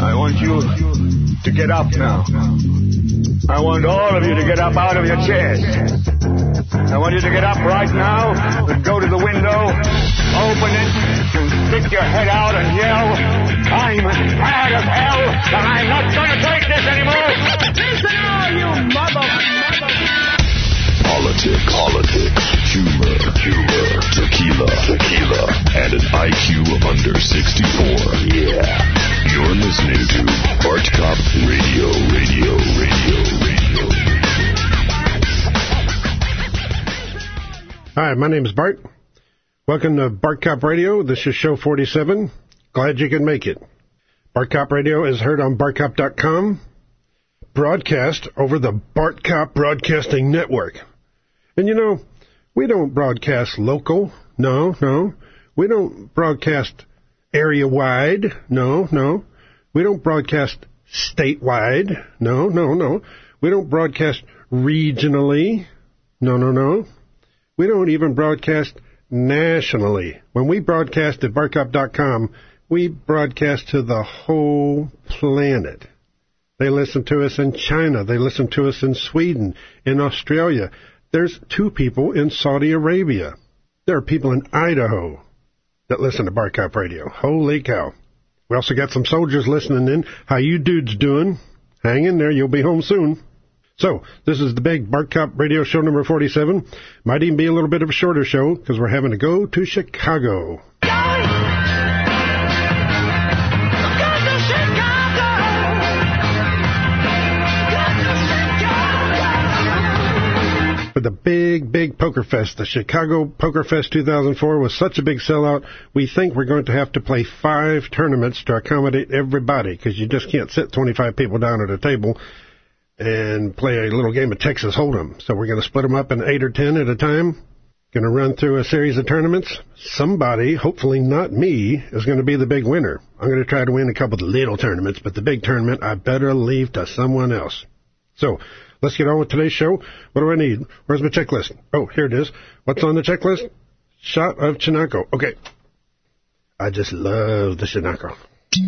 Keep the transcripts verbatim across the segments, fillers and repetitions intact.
I want you to get up now. I want all of you to get up out of your chairs. I want you to get up right now and go to the window, open it, and stick your head out and yell, I'm mad as hell, and I'm not going to take this anymore. Listen, all you mother... Politics, politics, humor, humor, tequila, tequila, and an I Q under sixty-four. Yeah. You're listening to Bart Cop Radio, Radio, Radio, Radio. Hi, my name is Bart. Welcome to Bart Cop Radio. This is show forty-seven. Glad you can make it. Bart Cop Radio is heard on bart cop dot com, broadcast over the Bart Cop Broadcasting Network. And you know, we don't broadcast local. No, no. We don't broadcast area-wide. No, no. We don't broadcast statewide. No, no, no. We don't broadcast regionally. No, no, no. We don't even broadcast nationally. When we broadcast at bart cop dot com, we broadcast to the whole planet. They listen to us in China. They listen to us in Sweden, in Australia. There's two people in Saudi Arabia. There are people in Idaho that listen to Bart Cop Radio. Holy cow. We also got some soldiers listening in. How you dudes doing? Hang in there. You'll be home soon. So, this is the big Bart Cop Radio show number forty-seven. Might even be a little bit of a shorter show because we're having to go to Chicago. For the big, big Poker Fest, the Chicago Poker Fest two thousand four was such a big sellout, we think we're going to have to play five tournaments to accommodate everybody, because you just can't sit twenty-five people down at a table and play a little game of Texas Hold'em. So we're going to split them up in eight or ten at a time. Going to run through a series of tournaments. Somebody, hopefully not me, is going to be the big winner. I'm going to try to win a couple of little tournaments, but the big tournament I better leave to someone else. So, let's get on with today's show. What do I need? Where's my checklist? Oh, here it is. What's on the checklist? Shot of Chinaco. Okay. I just love the Chinaco.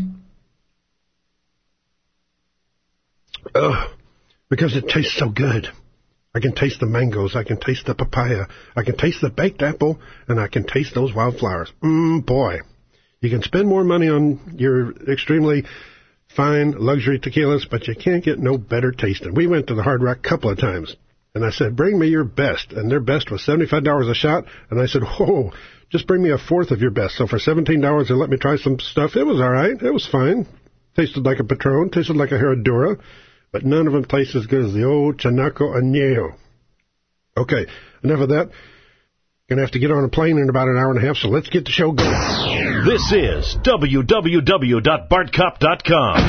Ugh. Because it tastes so good. I can taste the mangoes. I can taste the papaya. I can taste the baked apple. And I can taste those wildflowers. Mmm, boy. You can spend more money on your extremely fine luxury tequilas, but you can't get no better tasting. We went to the Hard Rock a couple of times, and I said, bring me your best. And their best was seventy-five dollars a shot. And I said, whoa, just bring me a fourth of your best. So for seventeen dollars, they let me try some stuff. It was all right. It was fine. Tasted like a Patron. Tasted like a Herradura. But none of them taste as good as the old Chinaco Añejo. Okay, enough of that. Going to have to get on a plane in about an hour and a half, so let's get the show going. This is w w w dot bart cop dot com.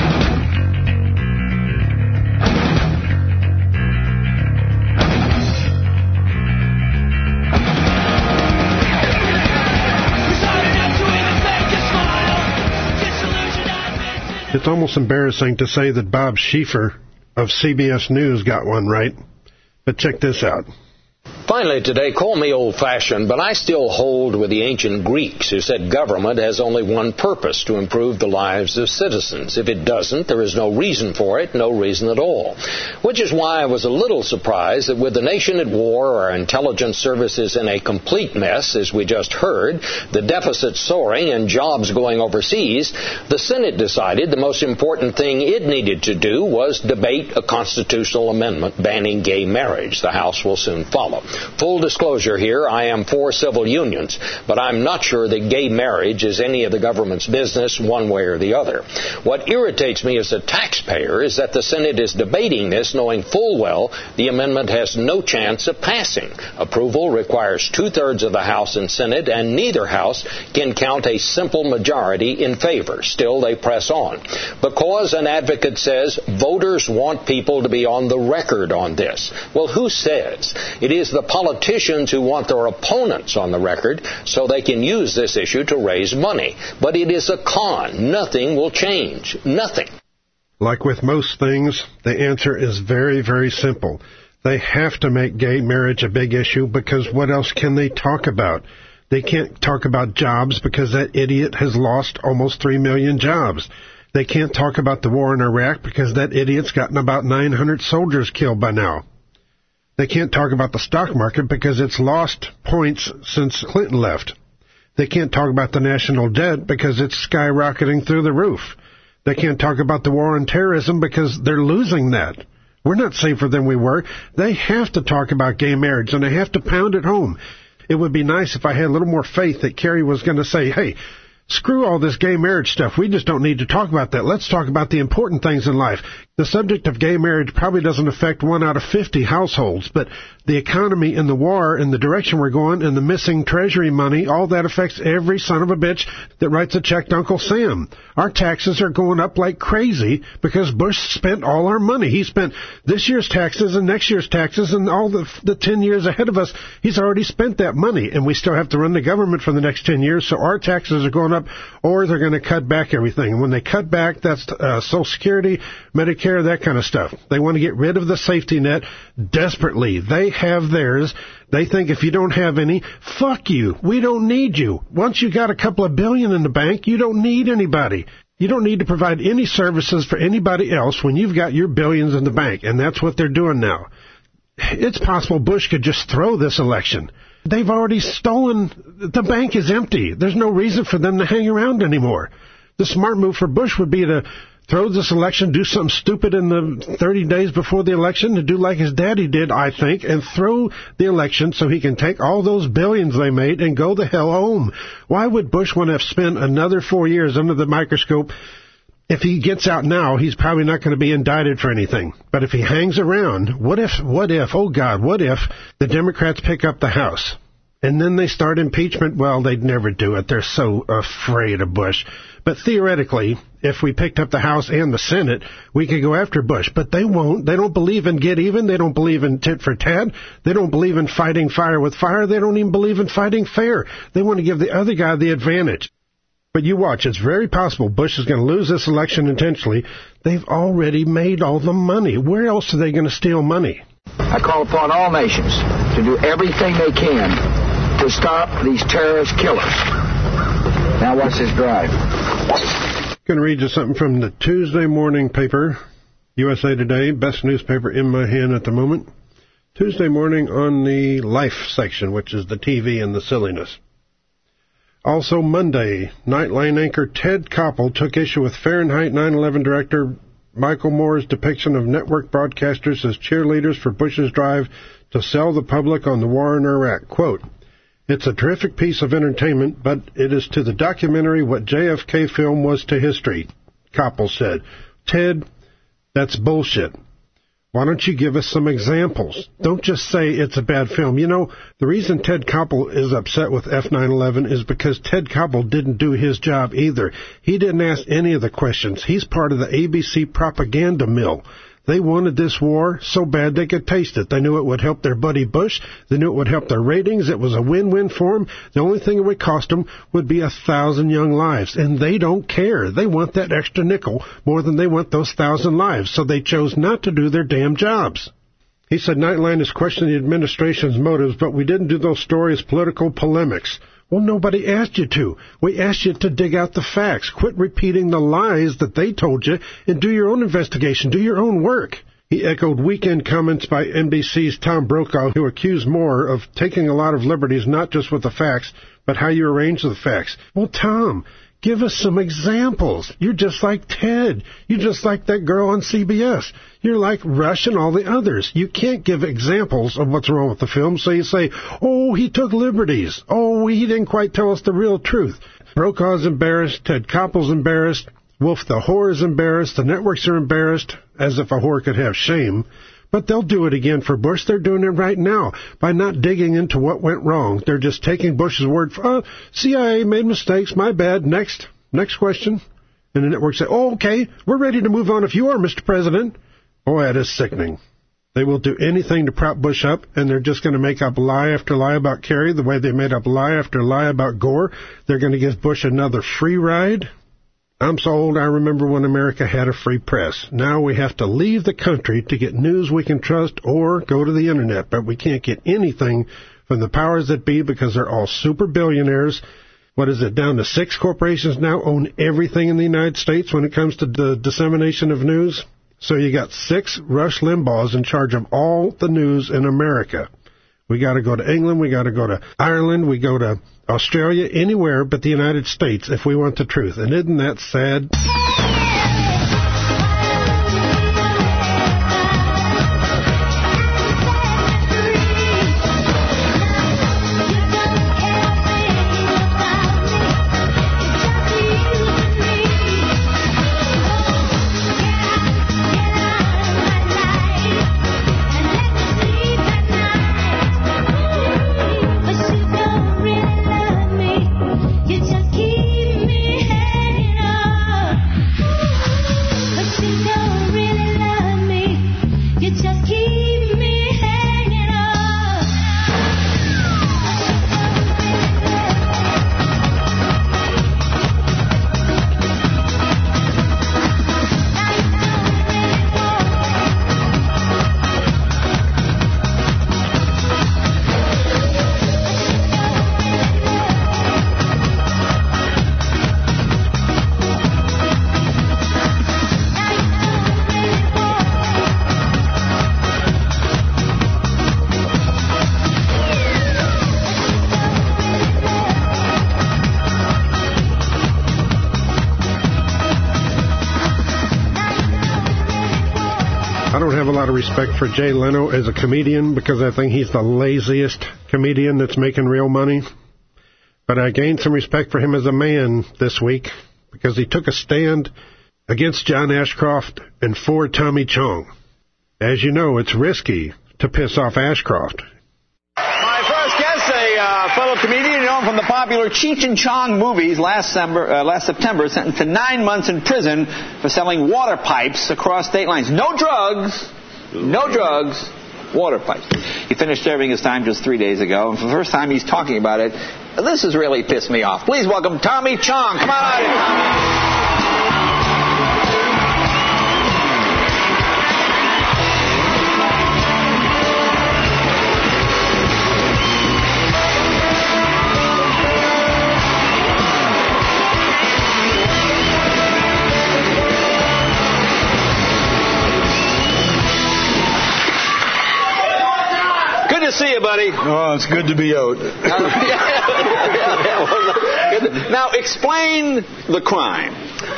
It's almost embarrassing to say that Bob Schieffer of C B S News got one right, but check this out. Finally today, call me old-fashioned, but I still hold with the ancient Greeks who said government has only one purpose, to improve the lives of citizens. If it doesn't, there is no reason for it, no reason at all. Which is why I was a little surprised that with the nation at war, our intelligence services in a complete mess, as we just heard, the deficit soaring and jobs going overseas, the Senate decided the most important thing it needed to do was debate a constitutional amendment banning gay marriage. The House will soon follow. Full disclosure here, I am for civil unions, but I'm not sure that gay marriage is any of the government's business one way or the other. What irritates me as a taxpayer is that the Senate is debating this knowing full well the amendment has no chance of passing. Approval requires two-thirds of the House and Senate, and neither House can count a simple majority in favor. Still, they press on. Because an advocate says voters want people to be on the record on this. Well, who says? It is the politicians who want their opponents on the record so they can use this issue to raise money. But it is a con. Nothing will change. Nothing. Like with most things, the answer is very, very simple. They have to make gay marriage a big issue because what else can they talk about? They can't talk about jobs because that idiot has lost almost three million jobs. They can't talk about the war in Iraq because that idiot's gotten about nine hundred soldiers killed by now. They can't talk about the stock market because it's lost points since Clinton left. They can't talk about the national debt because it's skyrocketing through the roof. They can't talk about the war on terrorism because they're losing that. We're not safer than we were. They have to talk about gay marriage, and they have to pound it home. It would be nice if I had a little more faith that Kerry was going to say, hey, screw all this gay marriage stuff. We just don't need to talk about that. Let's talk about the important things in life. The subject of gay marriage probably doesn't affect one out of fifty households, but the economy and the war and the direction we're going and the missing treasury money, all that affects every son of a bitch that writes a check to Uncle Sam. Our taxes are going up like crazy because Bush spent all our money. He spent this year's taxes and next year's taxes and all the, the ten years ahead of us. He's already spent that money, and we still have to run the government for the next ten years, so our taxes are going up, or they're going to cut back everything. And when they cut back, that's uh, Social Security, Medicare, that kind of stuff. They want to get rid of the safety net desperately. They have theirs. They think if you don't have any, fuck you. We don't need you. Once you got a couple of billion in the bank, you don't need anybody. You don't need to provide any services for anybody else when you've got your billions in the bank, and that's what they're doing now. It's possible Bush could just throw this election. They've already stolen. The bank is empty. There's no reason for them to hang around anymore. The smart move for Bush would be to throw this election, do something stupid in the thirty days before the election, to do like his daddy did, I think, and throw the election so he can take all those billions they made and go the hell home. Why would Bush want to have spent another four years under the microscope? If he gets out now, he's probably not going to be indicted for anything. But if he hangs around, what if, what if, oh God, what if the Democrats pick up the House? And then they start impeachment? Well, they'd never do it. They're so afraid of Bush. But theoretically, if we picked up the House and the Senate, we could go after Bush. But they won't. They don't believe in get even. They don't believe in tit for tat. They don't believe in fighting fire with fire. They don't even believe in fighting fair. They want to give the other guy the advantage. But you watch. It's very possible Bush is going to lose this election intentionally. They've already made all the money. Where else are they going to steal money? I call upon all nations to do everything they can to stop these terrorist killers. Now watch this drive. Going to read you something from the Tuesday morning paper, U S A Today, best newspaper in my hand at the moment. Tuesday morning on the Life section, which is the T V and the silliness. Also Monday, Nightline anchor Ted Koppel took issue with Fahrenheit nine eleven director Michael Moore's depiction of network broadcasters as cheerleaders for Bush's drive to sell the public on the war in Iraq. Quote, "It's a terrific piece of entertainment, but it is to the documentary what J F K film was to history," Koppel said. Ted, that's bullshit. Why don't you give us some examples? Don't just say it's a bad film. You know, the reason Ted Koppel is upset with F nine eleven is because Ted Koppel didn't do his job either. He didn't ask any of the questions. He's part of the A B C propaganda mill. They wanted this war so bad they could taste it. They knew it would help their buddy Bush. They knew it would help their ratings. It was a win-win for them. The only thing it would cost them would be a thousand young lives. And they don't care. They want that extra nickel more than they want those thousand lives. So they chose not to do their damn jobs. He said, Nightline is questioning the administration's motives, but we didn't do those stories political polemics. Well, nobody asked you to. We asked you to dig out the facts. Quit repeating the lies that they told you and do your own investigation. Do your own work. He echoed weekend comments by N B C's Tom Brokaw, who accused Moore of taking a lot of liberties, not just with the facts, but how you arrange the facts. Well, Tom, give us some examples. You're just like Ted. You're just like that girl on C B S. You're like Rush and all the others. You can't give examples of what's wrong with the film, so you say, oh, he took liberties. Oh, he didn't quite tell us the real truth. Brokaw's embarrassed. Ted Koppel's embarrassed. Wolf the whore is embarrassed. The networks are embarrassed, as if a whore could have shame. But they'll do it again for Bush. They're doing it right now by not digging into what went wrong. They're just taking Bush's word for, oh, C I A made mistakes, my bad, next, next question. And the network say, oh, okay, we're ready to move on if you are, Mister President. Boy, that is sickening. They will do anything to prop Bush up, and they're just going to make up lie after lie about Kerry, the way they made up lie after lie about Gore. They're going to give Bush another free ride. I'm so old I remember when America had a free press. Now we have to leave the country to get news we can trust or go to the Internet, but we can't get anything from the powers that be because they're all super billionaires, what is it, down to six corporations now own everything in the United States when it comes to the dissemination of news. So you got six Rush Limbaughs in charge of all the news in America. We got to go to England, we got to go to Ireland, we go to Australia, anywhere but the United States if we want the truth. And isn't that sad? Respect for Jay Leno as a comedian because I think he's the laziest comedian that's making real money. But I gained some respect for him as a man this week because he took a stand against John Ashcroft and for Tommy Chong. As you know, it's risky to piss off Ashcroft. My first guest, a uh, fellow comedian known from the popular Cheech and Chong movies, last, September, uh, last September, sentenced to nine months in prison for selling water pipes across state lines. No drugs. No drugs, water pipes. He finished serving his time just three days ago, and for the first time he's talking about it. This has really pissed me off. Please welcome Tommy Chong. Come on out here, Tommy. See you, buddy. Oh, it's good to be out. Now, explain the crime.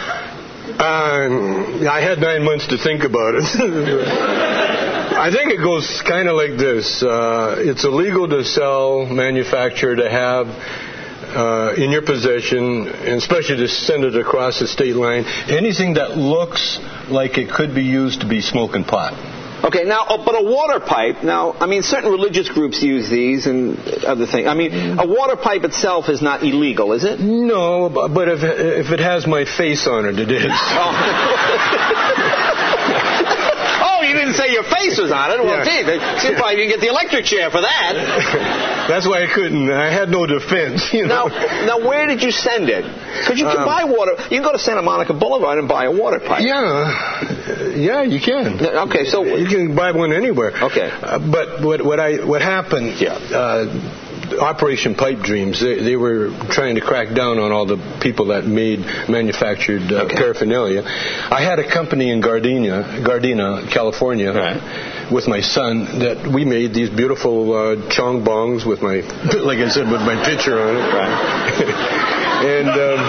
Uh, I had nine months to think about it. I think it goes kind of like this. Uh, it's illegal to sell, manufacture, to have uh, in your possession, and especially to send it across the state line, anything that looks like it could be used to be smoking pot. Okay, now, oh, but a water pipe, now, I mean, certain religious groups use these and other things. I mean, a water pipe itself is not illegal, is it? No, but if if it has my face on it, it is. Oh, you didn't say your face was on it. Well, yeah. gee, you probably didn't get the electric chair for that. That's why I couldn't. I had no defense. You know? Now, now, where did you send it? Because you can um, buy water. You can go to Santa Monica Boulevard and buy a water pipe. Yeah, yeah, you can. Okay, so you can buy one anywhere. Okay, uh, but what what I what happened? Yeah. Uh, Operation Pipe Dreams, they, they were trying to crack down on all the people that made manufactured uh, okay. paraphernalia. I had a company in Gardena, Gardena, California, right. with my son that we made these beautiful uh, Chong bongs with my, like I said, with my picture on it. Right. And um,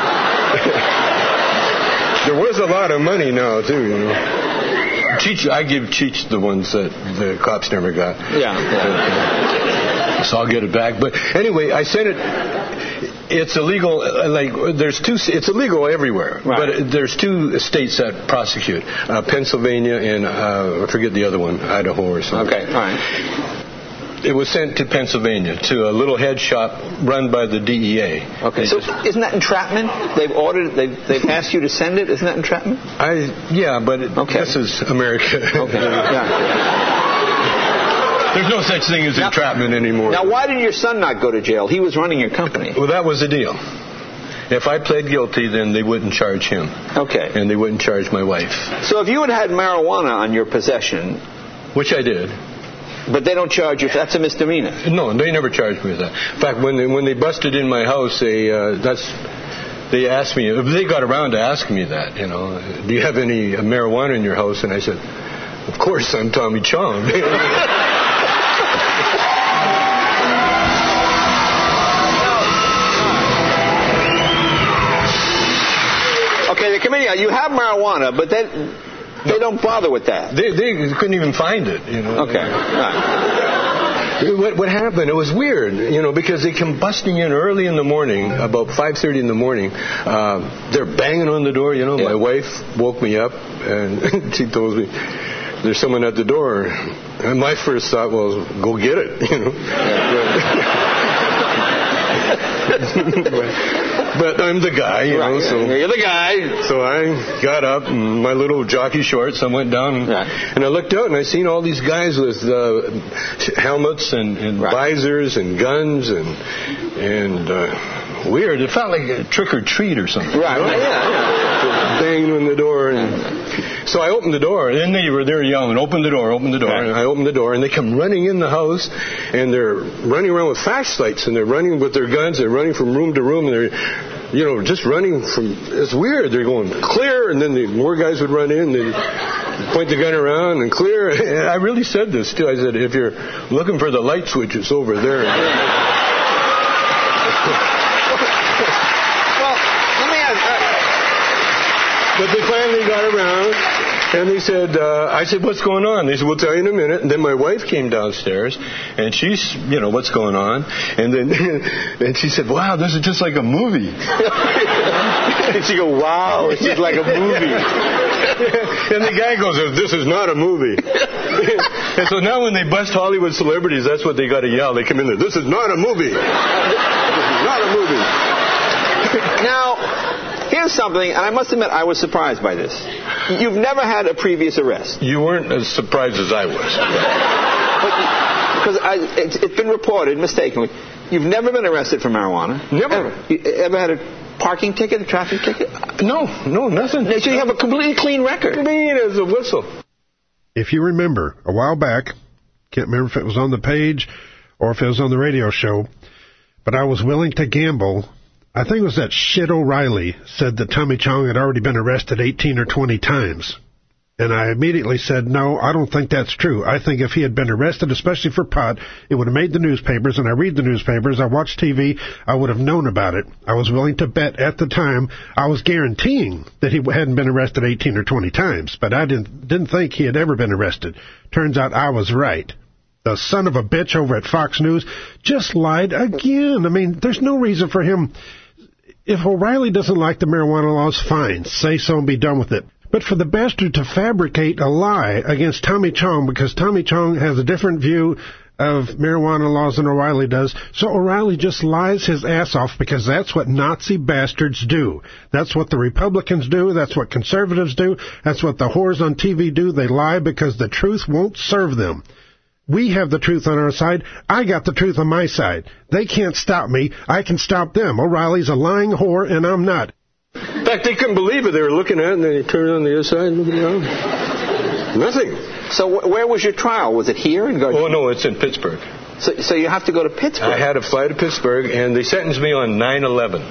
there was a lot of money now, too, you know. Cheech, I give Cheech the ones that the cops never got. Yeah. yeah. So I'll get it back. But anyway, I sent it. It's illegal. Like there's two. It's illegal everywhere. Right. But there's two states that prosecute: uh, Pennsylvania and uh, I forget the other one, Idaho or something. Okay. All right. It was sent to Pennsylvania to a little head shop run by the D E A. Okay. They so just, isn't that entrapment? They've ordered. They've they've asked you to send it. Isn't that entrapment? I yeah, but it, okay. This is America. Okay. Yeah. There's no such thing as now, entrapment anymore. Now, why did your son not go to jail? He was running your company. Well, that was the deal. If I pled guilty, then they wouldn't charge him. Okay. And they wouldn't charge my wife. So if you had had marijuana on your possession... Which I did. But they don't charge you. That's a misdemeanor. No, they never charged me with that. In fact, when they, when they busted in my house, they uh, that's they asked me. They got around to asking me that. You know, do you have any marijuana in your house? And I said, of course, I'm Tommy Chong. Okay, the committee. You have marijuana, but they they don't bother with that. They they couldn't even find it. You know. Okay. All right. What, what happened? It was weird, you know, because they come busting in early in the morning, about five thirty in the morning. Uh, they're banging on the door, you know. Yeah. My wife woke me up, and she told me, there's someone at the door. And my first thought was, go get it, you know. But I'm the guy, you right. know. So you're the guy. So I got up in my little jockey shorts. I went down and, right. and I looked out and I seen all these guys with uh, helmets and, and right. visors and guns and and uh, weird. It felt like a trick or treat or something. Right. right. Yeah. yeah. Banging on the door and so I opened the door and then they were there yelling, "Open the door! Open the door!" Right. And I opened the door and they come running in the house and they're running around with flashlights and they're running with their guns. They're running from room to room and they're. You know, just running from, it's weird. They're going clear, and then the more guys would run in, they'd point the gun around and clear. And I really said this, too. I said, if you're looking for the light switch, it's over there. Well, let me ask. Uh, but they finally got around. And they said, uh, I said, what's going on? They said, we'll tell you in a minute. And then my wife came downstairs, and she's, you know, what's going on? And then and she said, wow, this is just like a movie. And she go, wow, it's just like a movie. And the guy goes, this is not a movie. And so now when they bust Hollywood celebrities, that's what they got to yell. They come in there, this is not a movie. This is not a movie. Now, here's something, and I must admit I was surprised by this. You've never had a previous arrest. You weren't as surprised as I was. Because it's, it's been reported, mistakenly, you've never been arrested for marijuana. Never. Ever, you ever had a parking ticket, a traffic ticket? No, no, nothing. So you have a completely clean record. Clean as a whistle. If you remember, a while back, can't remember if it was on the page or if it was on the radio show, but I was willing to gamble. I think it was that shit O'Reilly said that Tommy Chong had already been arrested eighteen or twenty times. And I immediately said, no, I don't think that's true. I think if he had been arrested, especially for pot, it would have made the newspapers, and I read the newspapers, I watch T V, I would have known about it. I was willing to bet at the time, I was guaranteeing that he hadn't been arrested eighteen or twenty times, but I didn't, didn't think he had ever been arrested. Turns out I was right. The son of a bitch over at Fox News just lied again. I mean, there's no reason for him. If O'Reilly doesn't like the marijuana laws, fine, say so and be done with it. But for the bastard to fabricate a lie against Tommy Chong, because Tommy Chong has a different view of marijuana laws than O'Reilly does, so O'Reilly just lies his ass off because that's what Nazi bastards do. That's what the Republicans do. That's what conservatives do. That's what the whores on T V do. They lie because the truth won't serve them. We have the truth on our side. I got the truth on my side. They can't stop me. I can stop them. O'Reilly's a lying whore, and I'm not. In fact, they couldn't believe it. They were looking at it, and they turned on the other side and looking around. Nothing. So wh- where was your trial? Was it here? In oh, no, it's in Pittsburgh. So, so you have to go to Pittsburgh? I had to fly to Pittsburgh, and they sentenced me on nine eleven.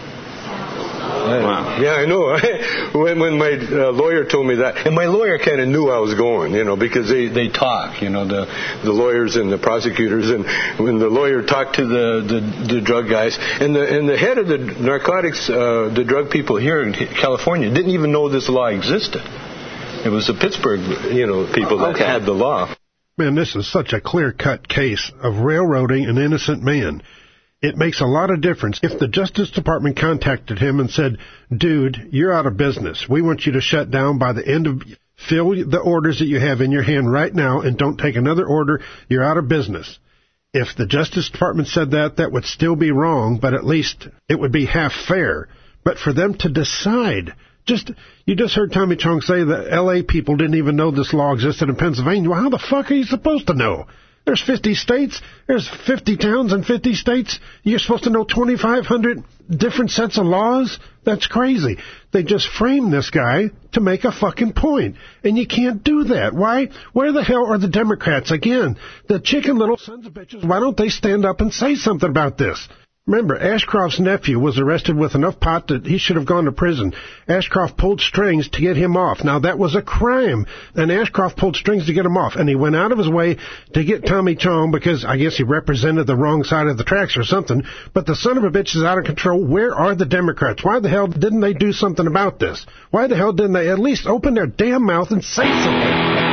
Wow. Yeah, I know. when, when my uh, lawyer told me that, and my lawyer kind of knew I was going, you know, because they, they talk, you know, the the lawyers and the prosecutors, and when the lawyer talked to the, the, the drug guys, and the and the head of the narcotics, uh, the drug people here in California didn't even know this law existed. It was the Pittsburgh, you know, people that okay. had the law. Man, this is such a clear-cut case of railroading an innocent man. It makes a lot of difference if the Justice Department contacted him and said, dude, you're out of business. We want you to shut down by the end of, fill the orders that you have in your hand right now and don't take another order. You're out of business. If the Justice Department said that, that would still be wrong, but at least it would be half fair. But for them to decide, just, you just heard Tommy Chong say that L A people didn't even know this law existed in Pennsylvania. Well, how the fuck are you supposed to know? There's fifty states. There's fifty towns and fifty states. You're supposed to know twenty-five hundred different sets of laws? That's crazy. They just framed this guy to make a fucking point. And you can't do that. Why? Where the hell are the Democrats? Again, the chicken little sons of bitches, why don't they stand up and say something about this? Remember, Ashcroft's nephew was arrested with enough pot that he should have gone to prison. Ashcroft pulled strings to get him off. Now, that was a crime, and Ashcroft pulled strings to get him off, and he went out of his way to get Tommy Chong because I guess he represented the wrong side of the tracks or something, but the son of a bitch is out of control. Where are the Democrats? Why the hell didn't they do something about this? Why the hell didn't they at least open their damn mouth and say something?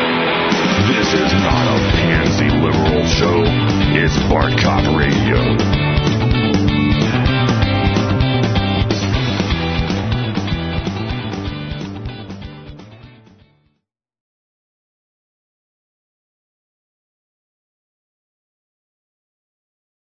This is not a pansy liberal show. It's Bart Cop Radio.